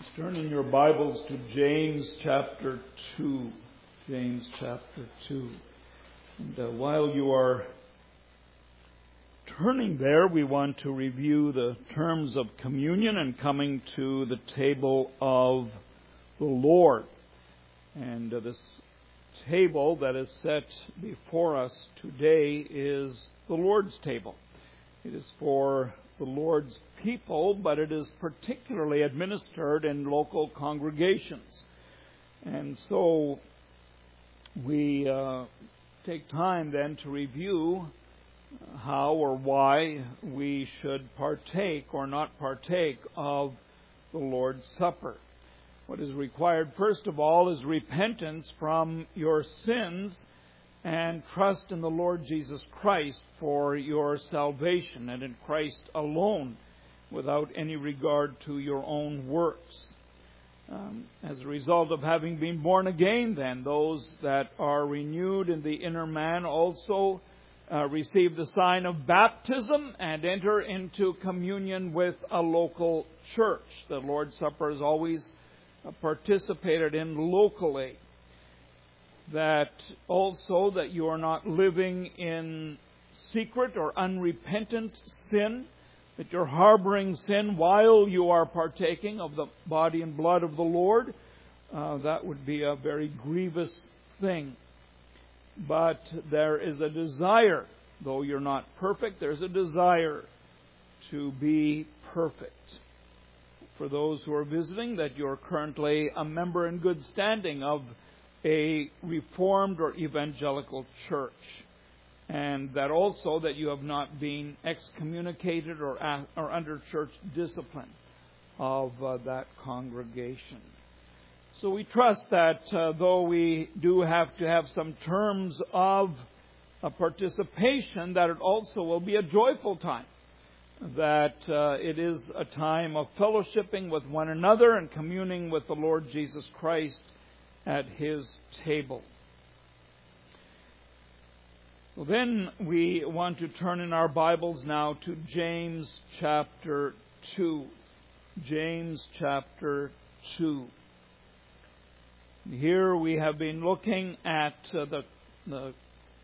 Please turn in your Bibles to James chapter 2. James chapter 2. And while you are turning there, we want to review the terms of communion and coming to the table of the Lord. And this table that is set before us today is the Lord's table. It is for the Lord's people, but it is particularly administered in local congregations. And so we take time then to review how or why we should partake or not partake of the Lord's Supper. What is required, first of all, is repentance from your sins and trust in the Lord Jesus Christ for your salvation, and in Christ alone, without any regard to your own works. As a result of having been born again, then, those that are renewed in the inner man also receive the sign of baptism and enter into communion with a local church. The Lord's Supper is always participated in locally. That also that you are not living in secret or unrepentant sin, that you're harboring sin while you are partaking of the body and blood of the Lord. That would be a very grievous thing. But there is a desire, though you're not perfect, there's a desire to be perfect. For those who are visiting, that you're currently a member in good standing of a Reformed or Evangelical church, and that also that you have not been excommunicated or under church discipline of that congregation. So we trust that though we do have to have some terms of participation, that it also will be a joyful time, that it is a time of fellowshipping with one another and communing with the Lord Jesus Christ at His table. So then we want to turn in our Bibles now to James chapter 2. James chapter 2. Here we have been looking at the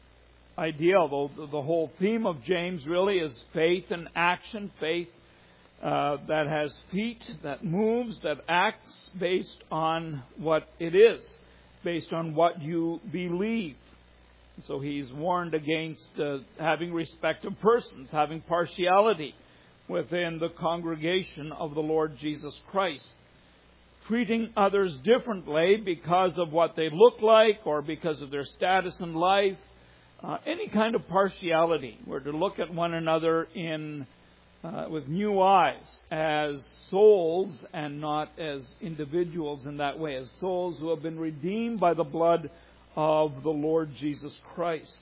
idea, although the whole theme of James really is faith and action, faith that has feet, that moves, that acts based on what it is, based on what you believe. So he's warned against having respect of persons, having partiality within the congregation of the Lord Jesus Christ, treating others differently because of what they look like or because of their status in life, any kind of partiality. We're to look at one another with new eyes, as souls and not as individuals in that way, as souls who have been redeemed by the blood of the Lord Jesus Christ.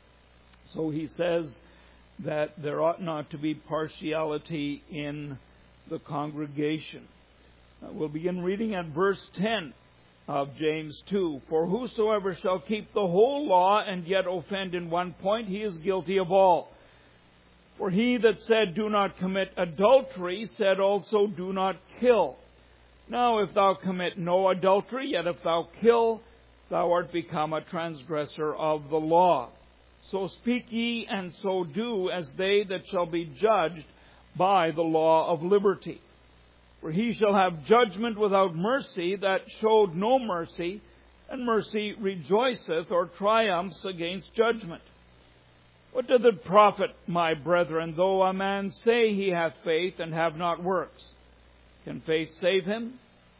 So he says that there ought not to be partiality in the congregation. We'll begin reading at verse 10 of James 2. For whosoever shall keep the whole law and yet offend in one point, he is guilty of all. For he that said, do not commit adultery, said also, do not kill. Now if thou commit no adultery, yet if thou kill, thou art become a transgressor of the law. So speak ye, and so do, as they that shall be judged by the law of liberty. For he shall have judgment without mercy that showed no mercy, and mercy rejoiceth or triumphs against judgment. What doth it profit, my brethren, though a man say he hath faith and have not works? Can faith save him?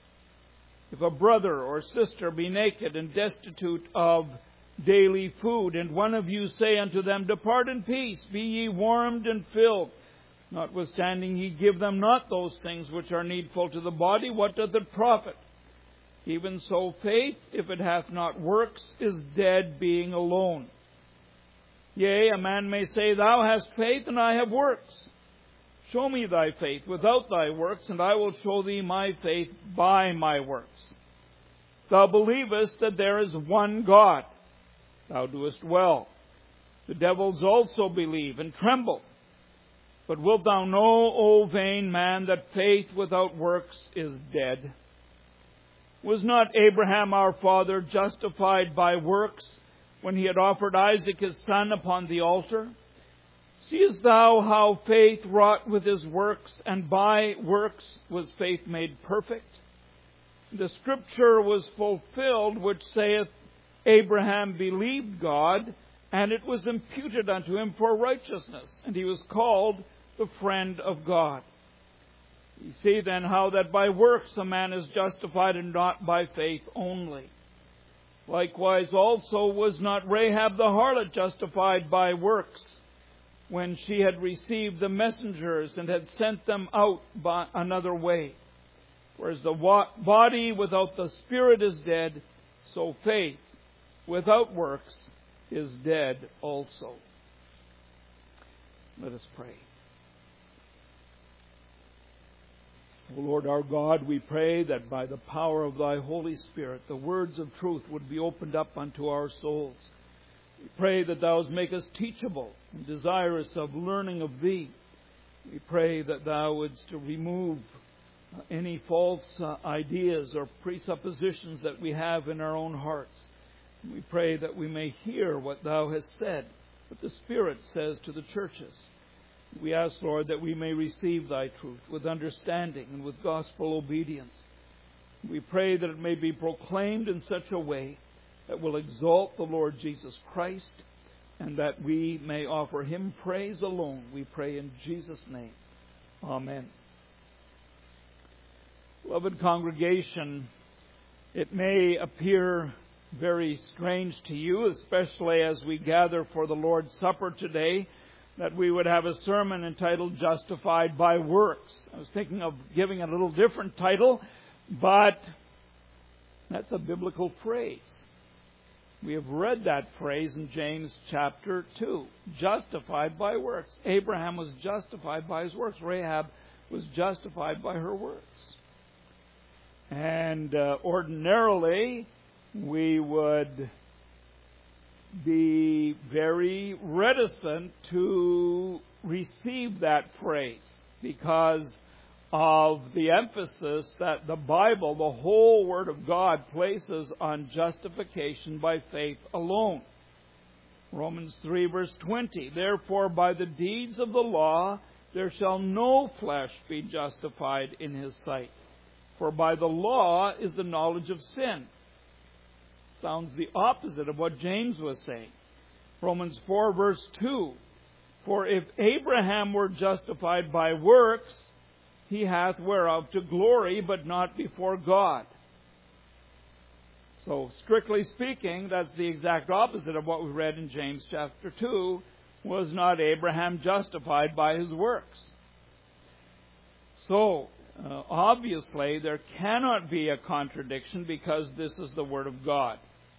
If a brother or sister be naked and destitute of daily food, and one of you say unto them, depart in peace, be ye warmed and filled, notwithstanding ye give them not those things which are needful to the body, what doth it profit? Even so faith, if it hath not works, is dead, being alone. Yea, a man may say, thou hast faith, and I have works. Show me thy faith without thy works, and I will show thee my faith by my works. Thou believest that there is one God. Thou doest well. The devils also believe and tremble. But wilt thou know, O vain man, that faith without works is dead? Was not Abraham our father justified by works when he had offered Isaac his son upon the altar? Seest thou how faith wrought with his works, and by works was faith made perfect? The scripture was fulfilled which saith, Abraham believed God, and it was imputed unto him for righteousness, and he was called the friend of God. You see then how that by works a man is justified, and not by faith only. Likewise also was not Rahab the harlot justified by works, when she had received the messengers and had sent them out by another way? For as the body without the spirit is dead, so faith without works is dead also. Let us pray. O Lord our God, we pray that by the power of Thy Holy Spirit, the words of truth would be opened up unto our souls. We pray that Thou make us teachable and desirous of learning of Thee. We pray that Thou wouldst remove any false ideas or presuppositions that we have in our own hearts. We pray that we may hear what Thou hast said, what the Spirit says to the churches. We ask, Lord, that we may receive Thy truth with understanding and with gospel obedience. We pray that it may be proclaimed in such a way that will exalt the Lord Jesus Christ, and that we may offer Him praise alone. We pray in Jesus' name. Amen. Beloved congregation, it may appear very strange to you, especially as we gather for the Lord's Supper today, that we would have a sermon entitled Justified by Works. I was thinking of giving a little different title, but that's a biblical phrase. We have read that phrase in James chapter 2. Justified by works. Abraham was justified by his works. Rahab was justified by her works. And ordinarily, we would be very reticent to receive that phrase because of the emphasis that the Bible, the whole Word of God, places on justification by faith alone. Romans 3 verse 20, Therefore by the deeds of the law there shall no flesh be justified in his sight. For by the law is the knowledge of sin. Sounds the opposite of what James was saying. Romans 4 verse 2, For if Abraham were justified by works, he hath whereof to glory, but not before God. So, strictly speaking, that's the exact opposite of what we read in James chapter 2. Was not Abraham justified by his works? So, obviously, there cannot be a contradiction because this is the Word of God.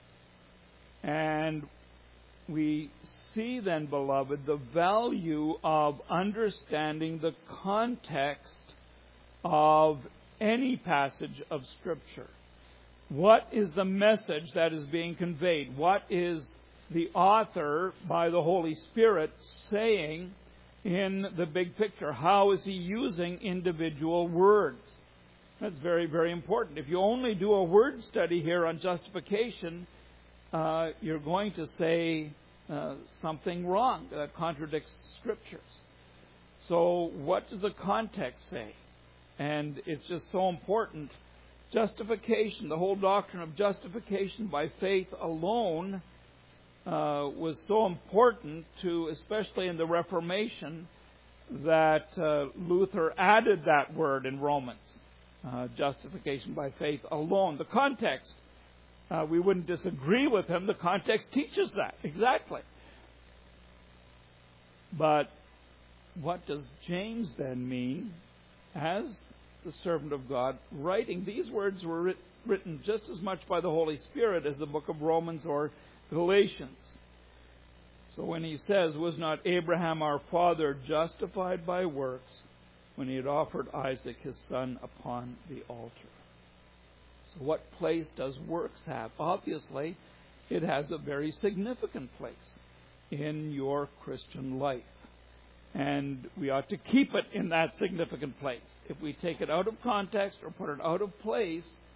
And we see then, beloved, the value of understanding the context of any passage of Scripture. What is the message that is being conveyed? What is the author, by the Holy Spirit, saying in the big picture? How is he using individual words? That's very, very important. If you only do a word study here on justification, you're going to say something wrong that contradicts Scriptures. So what does the context say? And it's just so important. Justification, the whole doctrine of justification by faith alone was so important to, especially in the Reformation, that Luther added that word in Romans. Justification by faith alone. The context, we wouldn't disagree with him. The context teaches that, exactly. But what does James then mean as the servant of God writing? These words were written just as much by the Holy Spirit as the book of Romans or Galatians. So when he says, Was not Abraham our father justified by works when he had offered Isaac his son upon the altar? So what place does works have? Obviously, it has a very significant place in your Christian life. And we ought to keep it in that significant place. If we take it out of context or put it out of place,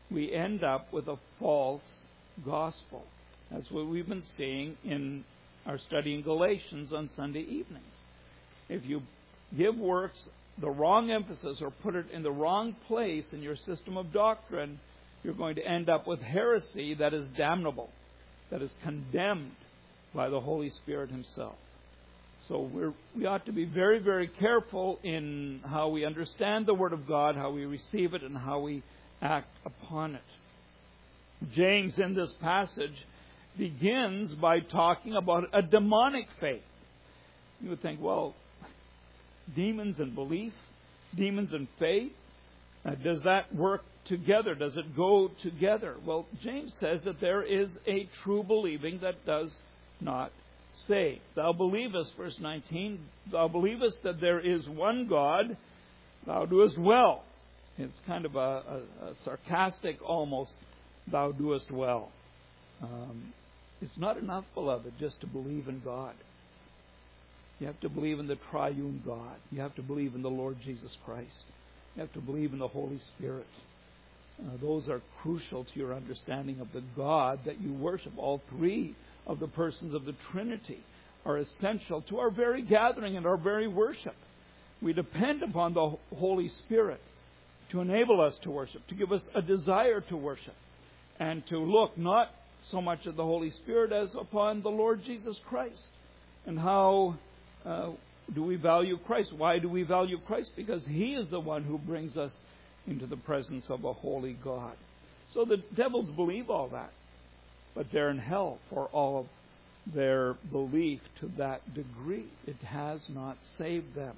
we end up with a false gospel. That's what we've been seeing in our study in Galatians on Sunday evenings. If you give works the wrong emphasis or put it in the wrong place in your system of doctrine, you're going to end up with heresy that is damnable, that is condemned by the Holy Spirit Himself. So we ought to be very, very careful in how we understand the Word of God, how we receive it, and how we act upon it. James, in this passage, begins by talking about a demonic faith. You would think, well, demons and belief, demons and faith, does that work together? Does it go together? Well, James says that there is a true believing that does not save. Thou believest, verse 19, thou believest that there is one God, thou doest well. It's kind of a sarcastic almost, thou doest well. It's not enough, beloved, just to believe in God. You have to believe in the triune God. You have to believe in the Lord Jesus Christ. You have to believe in the Holy Spirit. Those are crucial to your understanding of the God that you worship. All three of the persons of the Trinity are essential to our very gathering and our very worship. We depend upon the Holy Spirit to enable us to worship, to give us a desire to worship, and to look not so much at the Holy Spirit as upon the Lord Jesus Christ. And how do we value Christ? Why do we value Christ? Because He is the one who brings us into the presence of a holy God. So the devils believe all that, but they're in hell for all of their belief to that degree. It has not saved them.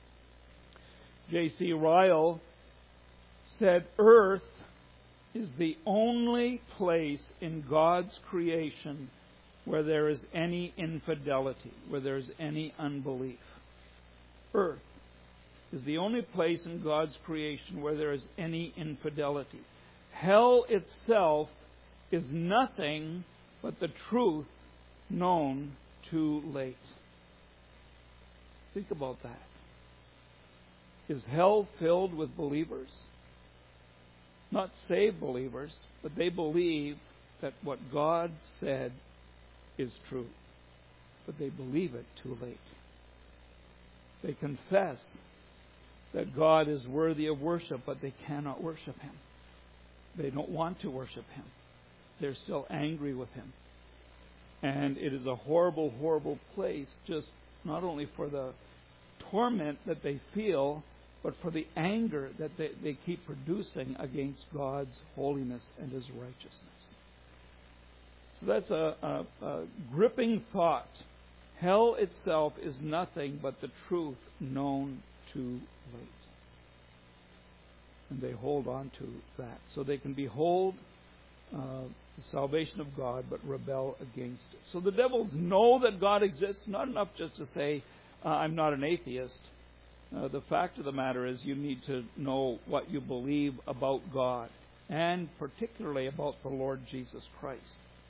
J.C. Ryle said, earth is the only place in God's creation where there is any infidelity, where there is any unbelief. Earth is the only place in God's creation where there is any infidelity. Hell itself is nothing but the truth known too late. Think about that. Is hell filled with believers? Not saved believers, but they believe that what God said is true. But they believe it too late. They confess that God is worthy of worship, but they cannot worship Him. They don't want to worship Him. They're still angry with Him. And it is a horrible, horrible place, just not only for the torment that they feel, but for the anger that they keep producing against God's holiness and His righteousness. So that's a gripping thought. Hell itself is nothing but the truth known too late. And they hold on to that. So they can behold the salvation of God, but rebel against it. So the devils know that God exists. Not enough just to say, I'm not an atheist. The fact of the matter is you need to know what you believe about God, and particularly about the Lord Jesus Christ.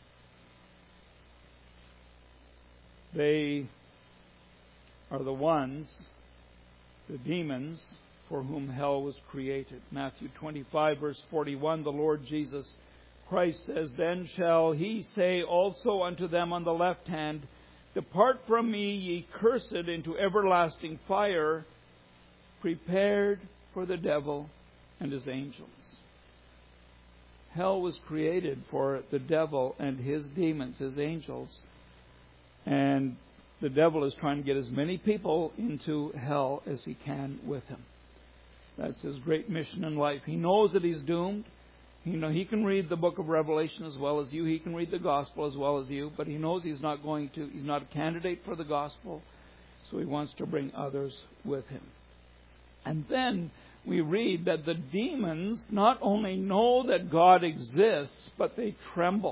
They are the ones, the demons, for whom hell was created. Matthew 25, verse 41, the Lord Jesus Christ says, Then shall He say also unto them on the left hand, Depart from me, ye cursed, into everlasting fire, prepared for the devil and his angels. Hell was created for the devil and his demons, his angels. And the devil is trying to get as many people into hell as he can with him. That's his great mission in life. He knows that he's doomed. He can read the book of Revelation as well as you. He can read the gospel as well as you. But he knows he's not a candidate for the gospel. So he wants to bring others with him. And then we read that the demons not only know that God exists, but they tremble.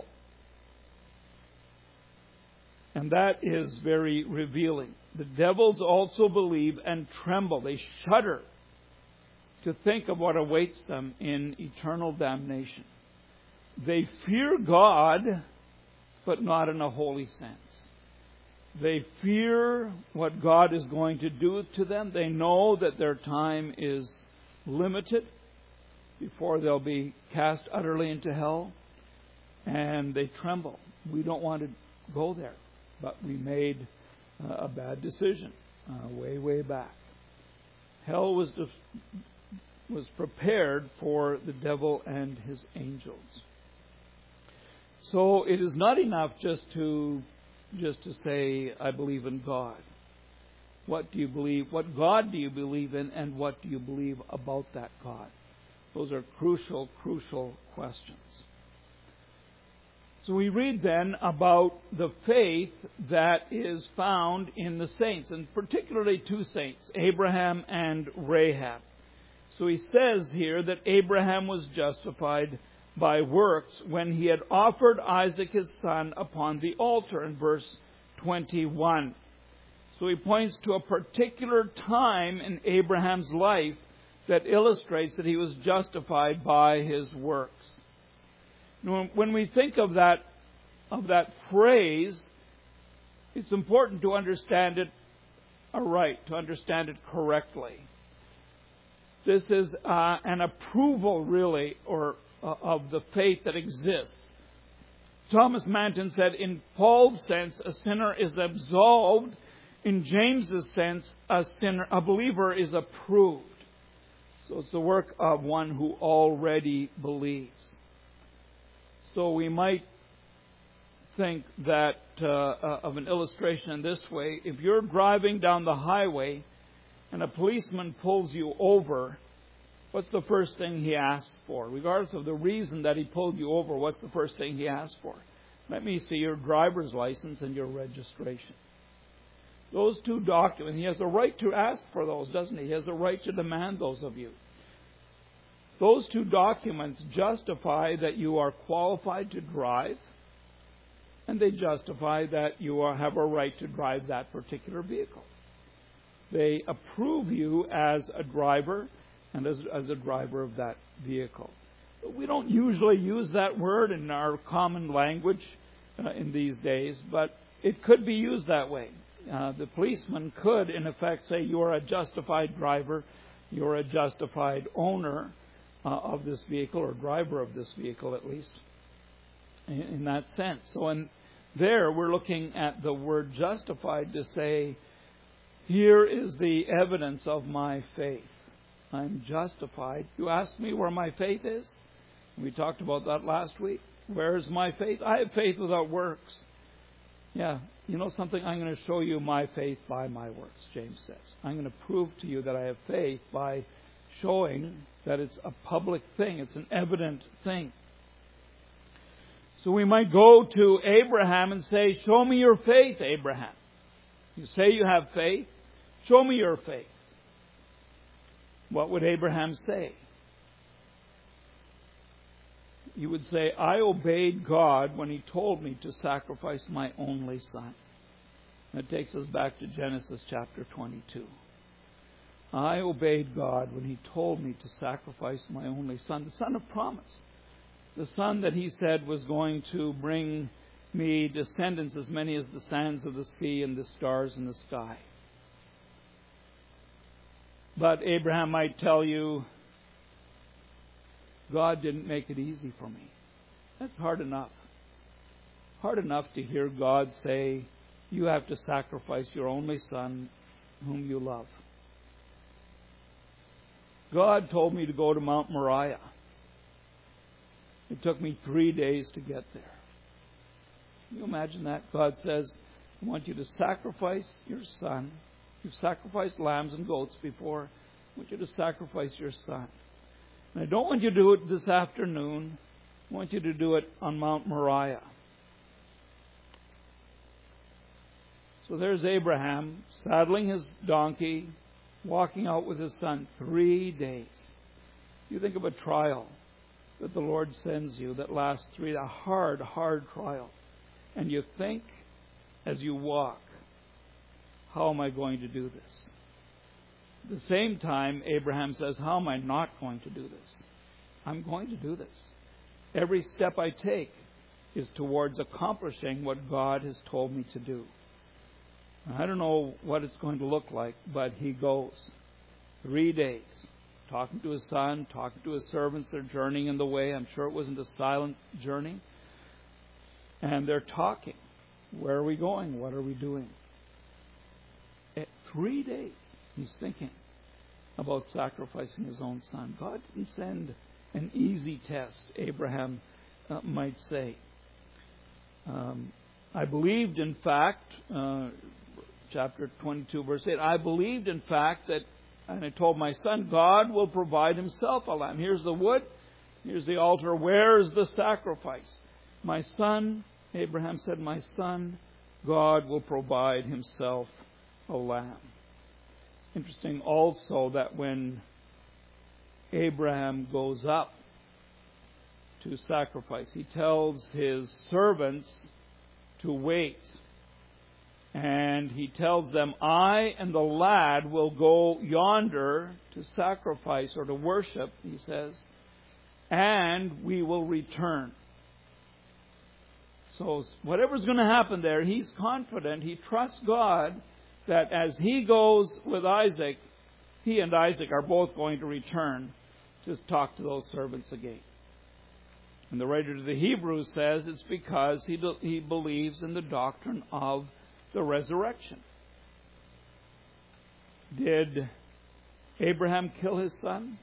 And that is very revealing. The devils also believe and tremble. They shudder to think of what awaits them in eternal damnation. They fear God, but not in a holy sense. They fear what God is going to do to them. They know that their time is limited. before they'll be cast utterly into hell, and they tremble. We don't want to go there, but we made a bad decision way back. Hell was prepared for the devil and his angels. So it is not enough just to say, I believe in God. What do you believe? What God do you believe in, and what do you believe about that God? Those are crucial questions. So we read then about the faith that is found in the saints, and particularly two saints, Abraham and Rahab. So he says here that Abraham was justified by works when he had offered Isaac his son upon the altar in verse 21. So he points to a particular time in Abraham's life that illustrates that he was justified by his works. When we think of that phrase, it's important to understand it aright, to understand it correctly. This is an approval, really, of the faith that exists. Thomas Manton said, in Paul's sense, a sinner is absolved. In James's sense, a believer is approved. So it's the work of one who already believes. So we might think that of an illustration in this way. If you're driving down the highway and a policeman pulls you over, what's the first thing he asks for? Regardless of the reason that he pulled you over, what's the first thing he asks for? Let me see your driver's license and your registration. Those two documents, he has a right to ask for those, doesn't he? He has a right to demand those of you. Those two documents justify that you are qualified to drive, and they justify that you have a right to drive that particular vehicle. They approve you as a driver and as a driver of that vehicle. But we don't usually use that word in our common language in these days, but it could be used that way. The policeman could, in effect, say you're a justified driver, you're a justified owner of this vehicle, or driver of this vehicle at least, in that sense. So there we're looking at the word justified to say, here is the evidence of my faith. I'm justified. You asked me where my faith is? We talked about that last week. Where is my faith? I have faith without works. Yeah, you know something? I'm going to show you my faith by my works, James says. I'm going to prove to you that I have faith by showing that it's a public thing. It's an evident thing. So we might go to Abraham and say, show me your faith, Abraham. You say you have faith. Show me your faith. What would Abraham say? He would say, I obeyed God when He told me to sacrifice my only son. That takes us back to Genesis chapter 22. I obeyed God when He told me to sacrifice my only son, the son of promise. The son that He said was going to bring me descendants as many as the sands of the sea and the stars in the sky. But Abraham might tell you, God didn't make it easy for me. That's hard enough. Hard enough to hear God say, you have to sacrifice your only son whom you love. God told me to go to Mount Moriah. It took me 3 days to get there. Can you imagine that? God says, I want you to sacrifice your son. You've sacrificed lambs and goats before. I want you to sacrifice your son. And I don't want you to do it this afternoon. I want you to do it on Mount Moriah. So there's Abraham saddling his donkey, walking out with his son 3 days. You think of a trial that the Lord sends you that lasts a hard trial. And you think as you walk, how am I going to do this? At the same time, Abraham says, how am I not going to do this? I'm going to do this. Every step I take is towards accomplishing what God has told me to do. I don't know what it's going to look like, but he goes. 3 days. talking to his son, talking to his servants. They're journeying in the way. I'm sure it wasn't a silent journey. And they're talking. Where are we going? What are we doing? 3 days he's thinking about sacrificing his own son. God didn't send an easy test, Abraham might say. I believed, in fact, chapter 22, verse 8, I believed, in fact, that, and I told my son, God will provide himself a lamb. Here's the wood. Here's the altar. Where is the sacrifice? My son, Abraham said, my son, God will provide himself a lamb. Interesting also that when Abraham goes up to sacrifice, he tells his servants to wait. And he tells them, I and the lad will go yonder to sacrifice or to worship, he says, and we will return. So whatever's going to happen there, he's confident, he trusts God that as he goes with Isaac, he and Isaac are both going to return to talk to those servants again. And the writer to the Hebrews says it's because he believes in the doctrine of the resurrection. Did Abraham kill his son?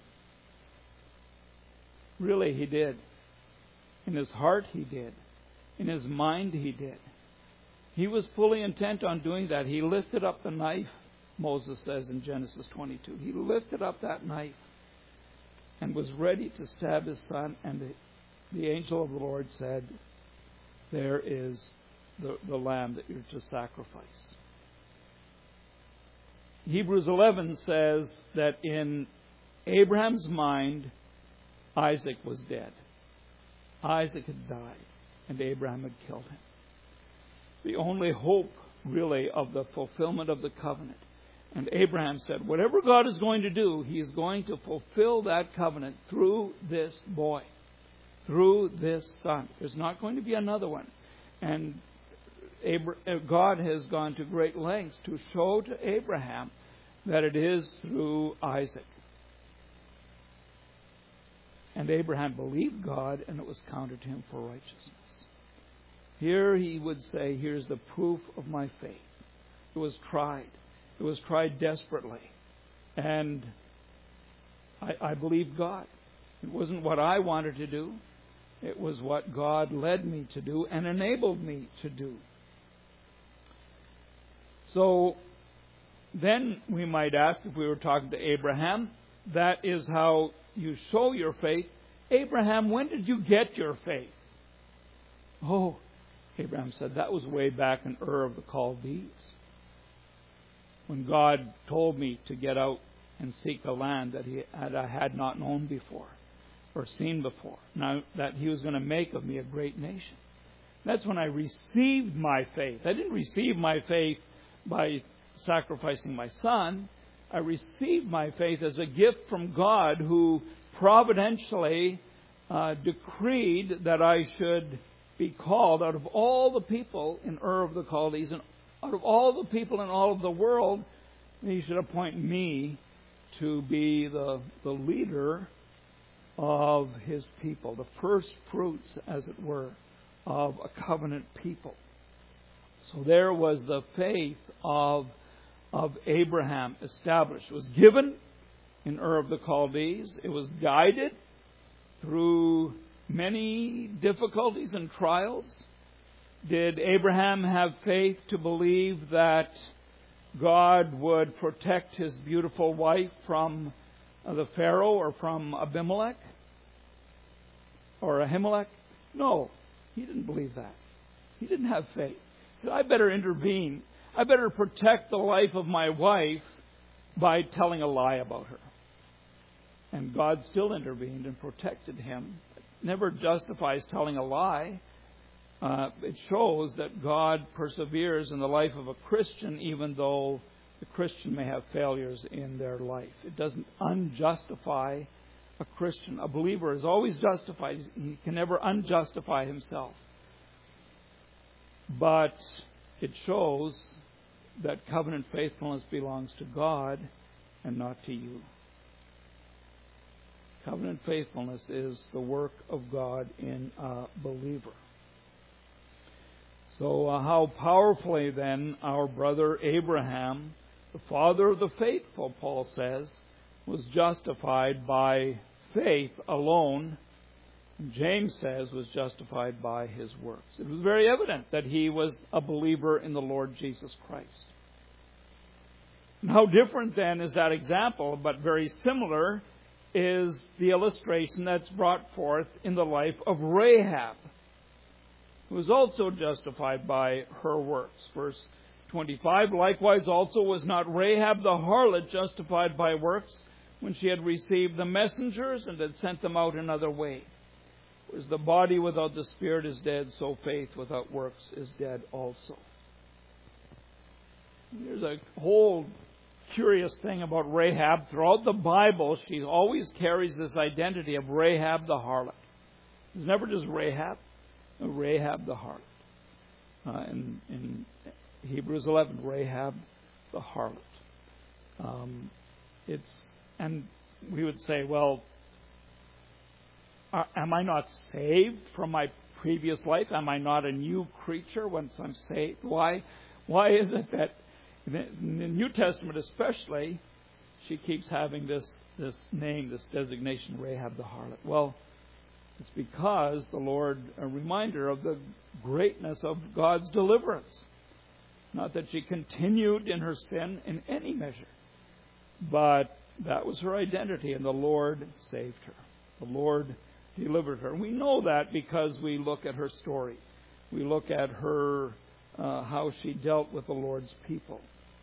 Really, he did. In his heart, he did. In his mind, he did. He was fully intent on doing that. He lifted up the knife, Moses says in Genesis 22. He lifted up that knife and was ready to stab his son. And the angel of the Lord said, there is the lamb that you're to sacrifice. Hebrews 11 says that in Abraham's mind, Isaac was dead. Isaac had died, and Abraham had killed him. The only hope, really, of the fulfillment of the covenant. And Abraham said, whatever God is going to do, he is going to fulfill that covenant through this boy, through this son. There's not going to be another one. And God has gone to great lengths to show to Abraham that it is through Isaac. And Abraham believed God, and it was counted to him for righteousness. Here he would say, here's the proof of my faith. It was tried. It was tried desperately. And I believed God. It wasn't what I wanted to do. It was what God led me to do and enabled me to do. So then we might ask, if we were talking to Abraham, that is how you show your faith. Abraham, when did you get your faith? Oh, Abraham said, that was way back in Ur of the Chaldees, when God told me to get out and seek a land that I had not known before or seen before. Now that he was going to make of me a great nation. That's when I received my faith. I didn't receive my faith by sacrificing my son. I received my faith as a gift from God, who providentially decreed that I should be called out of all the people in Ur of the Chaldees and out of all the people in all of the world. He should appoint me to be the leader of his people, the first fruits, as it were, of a covenant people. So there was the faith of Abraham established. It was given in Ur of the Chaldees. It was guided through many difficulties and trials. Did Abraham have faith to believe that God would protect his beautiful wife from the Pharaoh or from Abimelech or Ahimelech? No, he didn't believe that. He didn't have faith. He said, I better intervene. I better protect the life of my wife by telling a lie about her. And God still intervened and protected him. It never justifies telling a lie. It shows that God perseveres in the life of a Christian, even though the Christian may have failures in their life. It doesn't unjustify a Christian. A believer is always justified. He can never unjustify himself. But it shows that covenant faithfulness belongs to God and not to you. Covenant faithfulness is the work of God in a believer. So how powerfully then our brother Abraham, the father of the faithful, Paul says, was justified by faith alone. James says was justified by his works. It was very evident that he was a believer in the Lord Jesus Christ. And how different then is that example, but very similar, is the illustration that's brought forth in the life of Rahab, who was also justified by her works. Verse 25, likewise also was not Rahab the harlot justified by works when she had received the messengers and had sent them out another way. As the body without the spirit is dead, so faith without works is dead also. There's a whole curious thing about Rahab. Throughout the Bible, she always carries this identity of Rahab the harlot. It's never just Rahab, Rahab the harlot. In Hebrews 11, Rahab the harlot. And we would say, well, am I not saved from my previous life? Am I not a new creature once I'm saved? Why is it that in the New Testament especially, she keeps having this name, this designation, Rahab the harlot? Well, it's because the Lord, a reminder of the greatness of God's deliverance. Not that she continued in her sin in any measure, but that was her identity, and the Lord saved her. The Lord delivered her. We know that because we look at her story. We look at her, how she dealt with the Lord's people.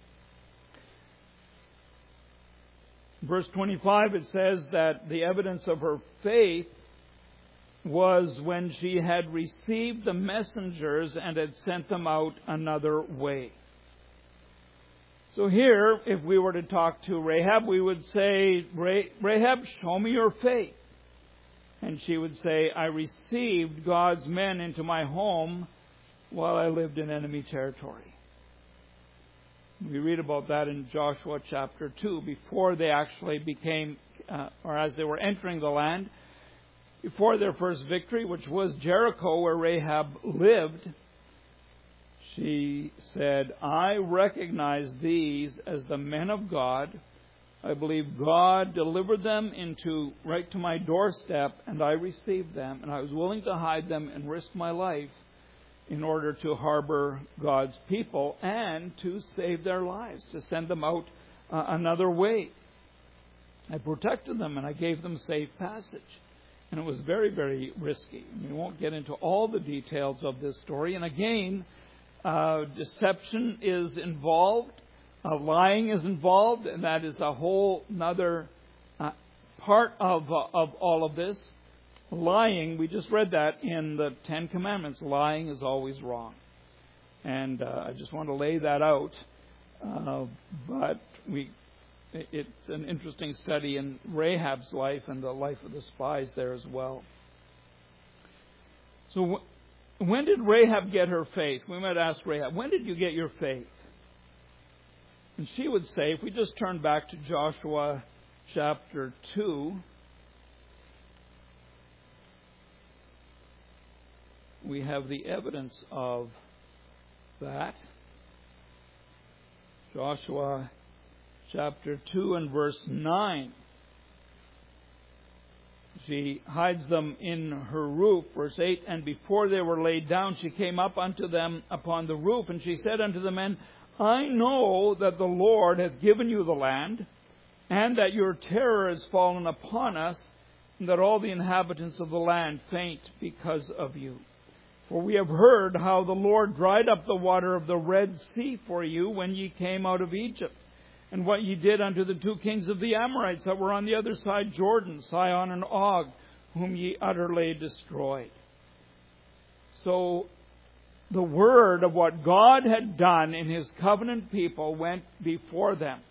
Verse 25, it says that the evidence of her faith was when she had received the messengers and had sent them out another way. So here, if we were to talk to Rahab, we would say, Rahab, show me your faith. And she would say, I received God's men into my home while I lived in enemy territory. We read about that in Joshua chapter 2, before they actually became, or as they were entering the land, before their first victory, which was Jericho, where Rahab lived. She said, I recognize these as the men of God. I believe God delivered them right to my doorstep, and I received them, and I was willing to hide them and risk my life in order to harbor God's people and to save their lives, to send them out another way. I protected them and I gave them safe passage. And it was very, very risky. We won't get into all the details of this story. And again, deception is involved. Lying is involved. And that is a whole other part of all of this. Lying, we just read that in the Ten Commandments. Lying is always wrong. And I just want to lay that out. But it's an interesting study in Rahab's life and the life of the spies there as well. So when did Rahab get her faith? We might ask Rahab, when did you get your faith? And she would say, if we just turn back to Joshua chapter 2, we have the evidence of that. Joshua chapter 2 and verse 9. She hides them in her roof. Verse 8, and before they were laid down, she came up unto them upon the roof, and she said unto the men, I know that the Lord hath given you the land, and that your terror is fallen upon us, and that all the inhabitants of the land faint because of you. For we have heard how the Lord dried up the water of the Red Sea for you when ye came out of Egypt, and what ye did unto the two kings of the Amorites that were on the other side Jordan, Sihon and Og, whom ye utterly destroyed. So the word of what God had done in His covenant people went before them.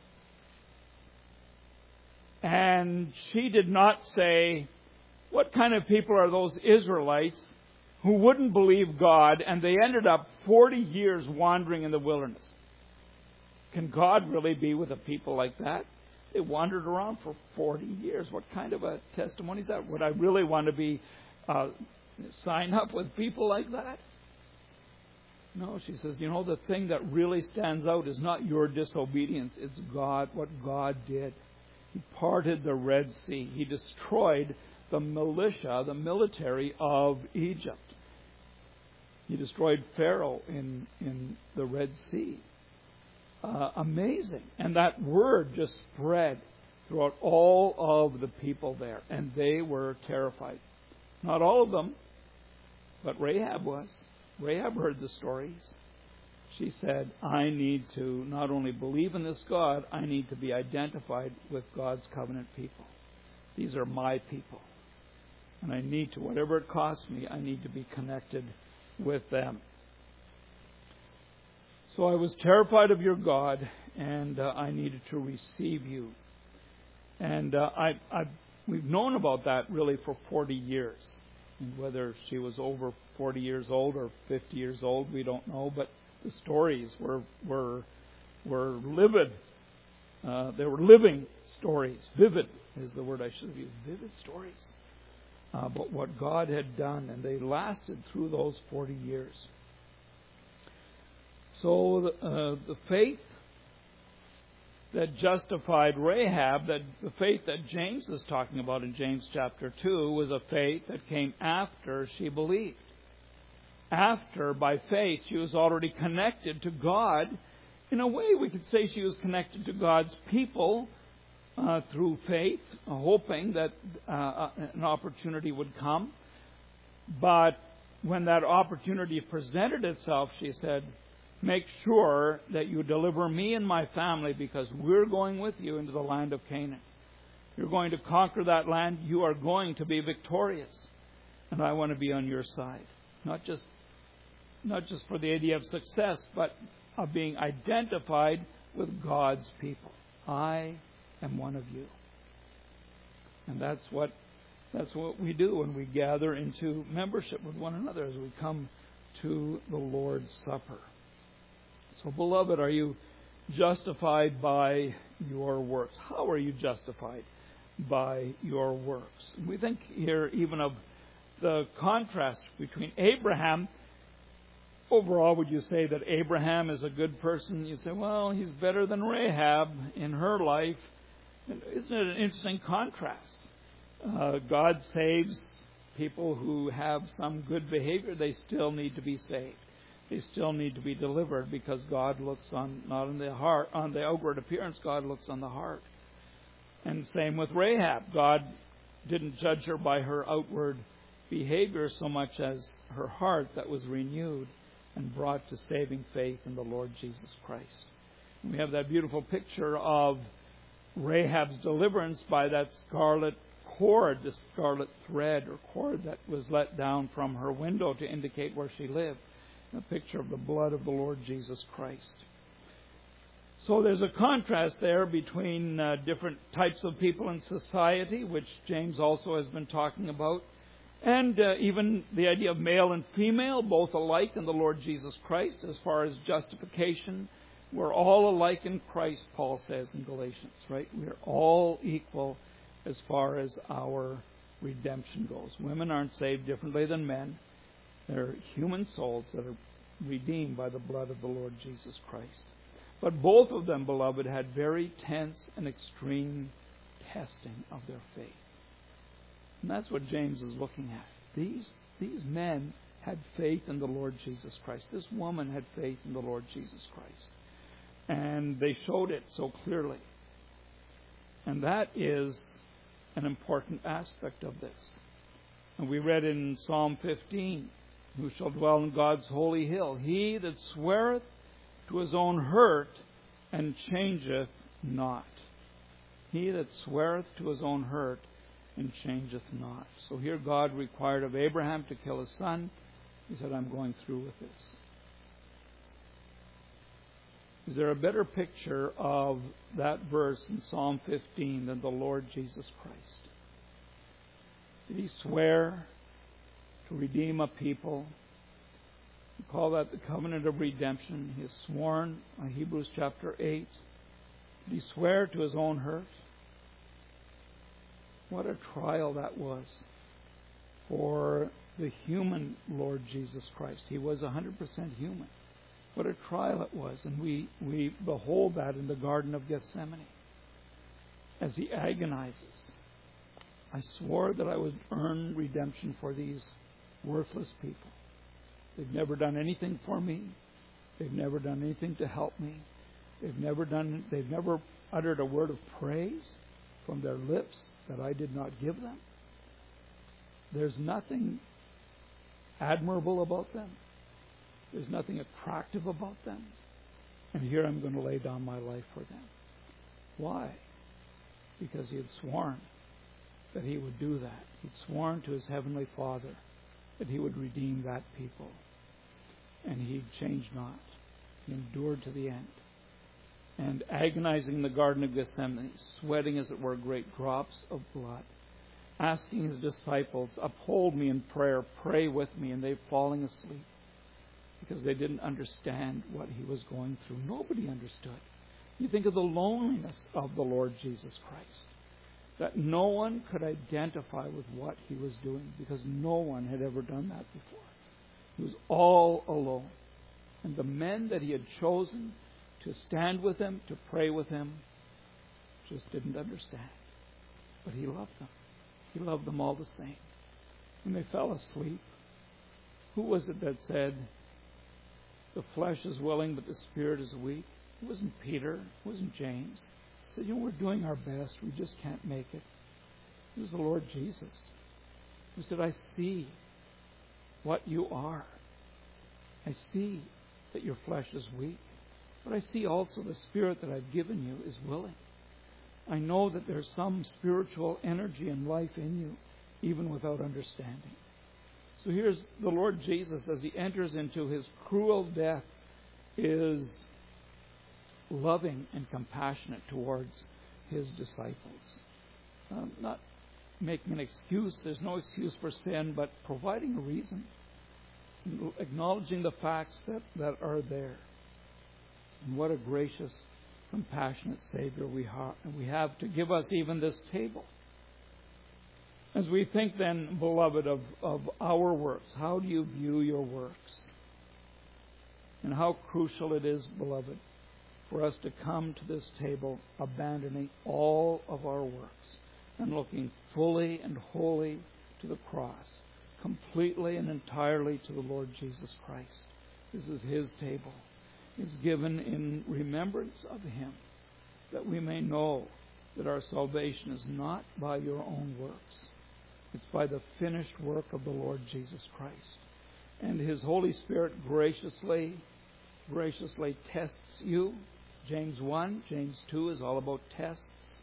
And she did not say, what kind of people are those Israelites who wouldn't believe God, and they ended up 40 years wandering in the wilderness? Can God really be with a people like that? They wandered around for 40 years. What kind of a testimony is that? Would I really want to be sign up with people like that? No, she says, the thing that really stands out is not your disobedience. It's God, what God did. He parted the Red Sea. He destroyed the militia, the military of Egypt. He destroyed Pharaoh in the Red Sea. Amazing. And that word just spread throughout all of the people there. And they were terrified. Not all of them, but Rahab was. Rahab heard the stories. She said, I need to not only believe in this God, I need to be identified with God's covenant people. These are my people. And I need to, whatever it costs me, I need to be connected with them. So I was terrified of your God, and I needed to receive you. And we've known about that really for 40 years. And whether she was over 40 years old or 50 years old, we don't know. But the stories were livid. They were living stories. Vivid is the word I should have used. Vivid stories. But what God had done, and they lasted through those 40 years. So the faith that justified Rahab, that the faith that James is talking about in James chapter 2, was a faith that came after she believed. After, by faith, she was already connected to God. In a way, we could say she was connected to God's people through faith, hoping that an opportunity would come. But when that opportunity presented itself, she said, make sure that you deliver me and my family, because we're going with you into the land of Canaan. You're going to conquer that land. You are going to be victorious. And I want to be on your side. Not just for the idea of success, but of being identified with God's people. I am one of you. And that's what we do when we gather into membership with one another as we come to the Lord's Supper. So, beloved, are you justified by your works? How are you justified by your works? We think here even of the contrast between Abraham. Overall, would you say that Abraham is a good person? You'd say, well, he's better than Rahab in her life. Isn't it an interesting contrast? God saves people who have some good behavior. They still need to be saved. They still need to be delivered, because God looks on not on the heart, on the outward appearance. God looks on the heart. And same with Rahab. God didn't judge her by her outward behavior so much as her heart that was renewed and brought to saving faith in the Lord Jesus Christ. And we have that beautiful picture of Rahab's deliverance by that scarlet cord, the scarlet thread or cord that was let down from her window to indicate where she lived. A picture of the blood of the Lord Jesus Christ. So there's a contrast there between different types of people in society, which James also has been talking about, and even the idea of male and female, both alike in the Lord Jesus Christ. As far as justification, we're all alike in Christ, Paul says in Galatians, right? We're all equal as far as our redemption goes. Women aren't saved differently than men. They're human souls that are redeemed by the blood of the Lord Jesus Christ. But both of them, beloved, had very tense and extreme testing of their faith. And that's what James is looking at. These men had faith in the Lord Jesus Christ. This woman had faith in the Lord Jesus Christ. And they showed it so clearly. And that is an important aspect of this. And we read in Psalm 15, who shall dwell in God's holy hill? He that sweareth to his own hurt and changeth not. He that sweareth to his own hurt and changeth not. So here God required of Abraham to kill his son. He said, I'm going through with this. Is there a better picture of that verse in Psalm 15 than the Lord Jesus Christ? Did he swear to redeem a people? We call that the covenant of redemption. He has sworn in Hebrews chapter 8. Did he swear to his own hurt? What a trial that was for the human Lord Jesus Christ. He was 100% human. What a trial it was. And we behold that in the Garden of Gethsemane as he agonizes. I swore that I would earn redemption for these worthless people. They've never done anything for me. They've never done anything to help me. They've never uttered a word of praise from their lips that I did not give them. There's nothing admirable about them. There's nothing attractive about them. And here I'm going to lay down my life for them. Why? Because he had sworn that he would do that. He'd sworn to his heavenly Father that he would redeem that people. And he changed not. He endured to the end. And agonizing in the Garden of Gethsemane, sweating as it were great drops of blood, asking his disciples, uphold me in prayer, pray with me, and they're falling asleep because they didn't understand what he was going through. Nobody understood. You think of the loneliness of the Lord Jesus Christ, that no one could identify with what he was doing because no one had ever done that before. He was all alone. And the men that he had chosen to stand with him, to pray with him, just didn't understand. But he loved them. He loved them all the same. When they fell asleep, who was it that said, the flesh is willing, but the spirit is weak? It wasn't Peter. It wasn't James. He said, we're doing our best. We just can't make it. It was the Lord Jesus who said, I see what you are. I see that your flesh is weak. But I see also the spirit that I've given you is willing. I know that there's some spiritual energy and life in you, even without understanding. So here's the Lord Jesus as he enters into his cruel death, is loving and compassionate towards his disciples. Not making an excuse. There's no excuse for sin, but providing a reason. Acknowledging the facts that are there. And what a gracious, compassionate Savior we have to give us even this table. As we think then, beloved, of our works, how do you view your works? And how crucial it is, beloved, for us to come to this table abandoning all of our works and looking fully and wholly to the cross, completely and entirely to the Lord Jesus Christ. This is his table. It's given in remembrance of him, that we may know that our salvation is not by your own works. It's by the finished work of the Lord Jesus Christ. And his Holy Spirit graciously tests you. James 1, James 2 is all about tests.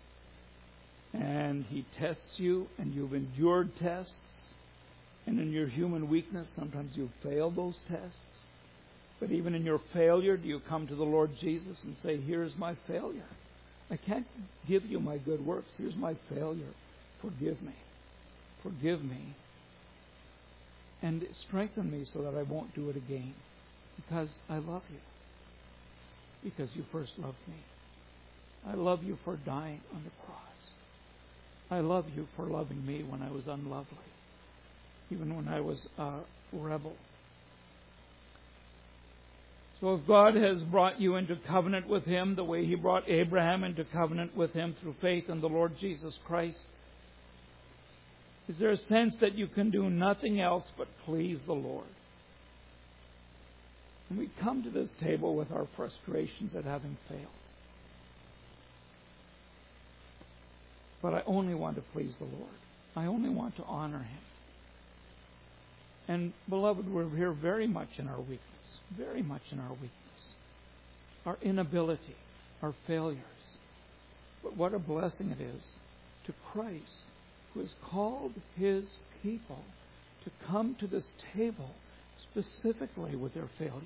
And he tests you, and you've endured tests. And in your human weakness, sometimes you fail those tests. But even in your failure, do you come to the Lord Jesus and say, here's my failure. I can't give you my good works. Here's my failure. Forgive me. Forgive me. And strengthen me so that I won't do it again. Because I love you. Because you first loved me. I love you for dying on the cross. I love you for loving me when I was unlovely. Even when I was a rebel. So if God has brought you into covenant with him the way he brought Abraham into covenant with him through faith in the Lord Jesus Christ, is there a sense that you can do nothing else but please the Lord? And we come to this table with our frustrations at having failed. But I only want to please the Lord. I only want to honor him. And beloved, we're here very much in our weakness. Very much in our weakness. Our inability. Our failures. But what a blessing it is to Christ, who has called his people to come to this table specifically with their failures.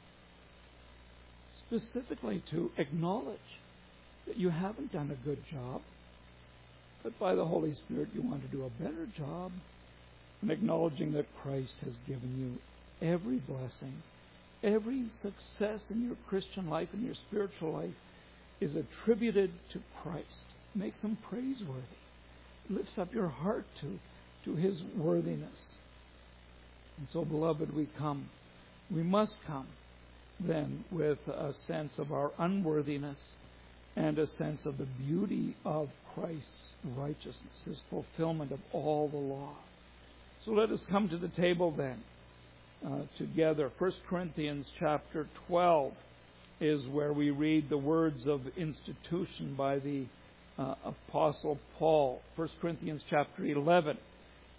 Specifically to acknowledge that you haven't done a good job, but by the Holy Spirit you want to do a better job, and acknowledging that Christ has given you every blessing, every success in your Christian life and your spiritual life is attributed to Christ. Makes him praiseworthy. lifts up your heart to His worthiness. And so, beloved, we must come then with a sense of our unworthiness and a sense of the beauty of Christ's righteousness, His fulfillment of all the law. So let us come to the table then together. 1 Corinthians chapter 12 is where we read the words of institution by the Apostle Paul. 1 Corinthians chapter 11